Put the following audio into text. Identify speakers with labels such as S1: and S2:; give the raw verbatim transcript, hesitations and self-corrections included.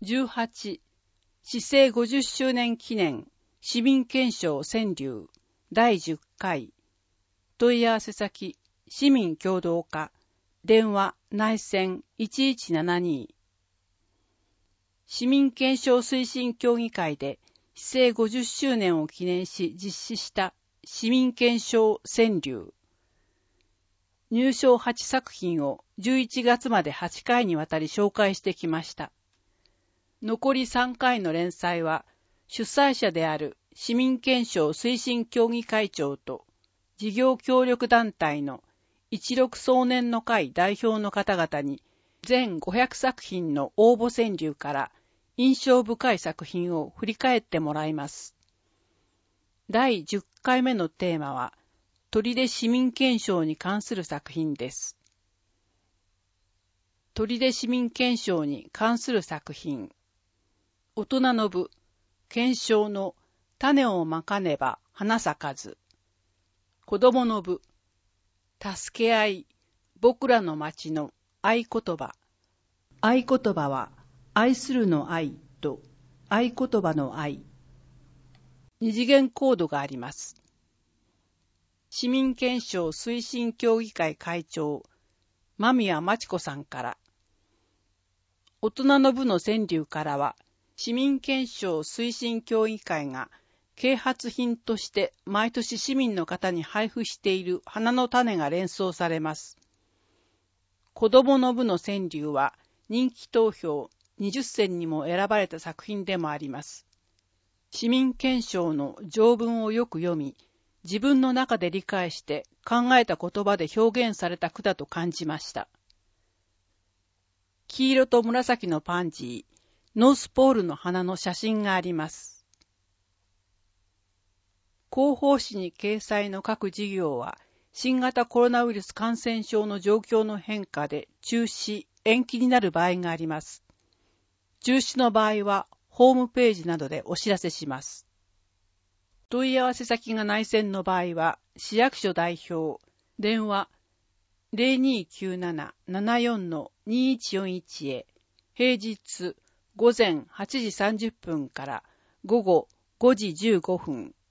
S1: じゅうはち、市政ごじゅっしゅうねん記念市民憲章川柳だいじゅっかい。問い合わせ先、市民協同課、電話内線いちいちななに。市民憲章推進協議会で市政ごじゅっしゅうねんを記念し実施した市民憲章川柳。入賞はちさく品をじゅういちがつまではちかいにわたり紹介してきました。残りさんかいの連載は主催者である市民憲章推進協議会長と事業協力団体の一六壮年の会代表の方々に全ごひゃくさく品の応募川柳から印象深い作品を振り返ってもらいます。だいじゅっかいめのテーマは砦市民憲章に関する作品です。砦市民憲章に関する作品。大人の部、憲章の種をまかねば花咲かず。子供の部、助け合い、僕らの町の合言葉。合言葉は、愛するの愛と合言葉の愛。二次元コードがあります。市民憲章推進協議会会長、間宮真知子さんから。大人の部の川柳からは、市民憲章推進協議会が啓発品として毎年市民の方に配布している花の種が連想されます。子供の部の川柳は人気投票にじゅっせんにも選ばれた作品でもあります。市民憲章の条文をよく読み、自分の中で理解して考えた言葉で表現された句だと感じました。黄色と紫のパンジー、ノースポールの花の写真があります。広報誌に掲載の各事業は、新型コロナウイルス感染症の状況の変化で中止、延期になる場合があります。中止の場合は、ホームページなどでお知らせします。問い合わせ先が内線の場合は、市役所代表、電話 ゼロにーきゅうなな ななよん にいちよんいち へ、平日、午前はちじさんじゅっぷんから午後ごじじゅうごふん。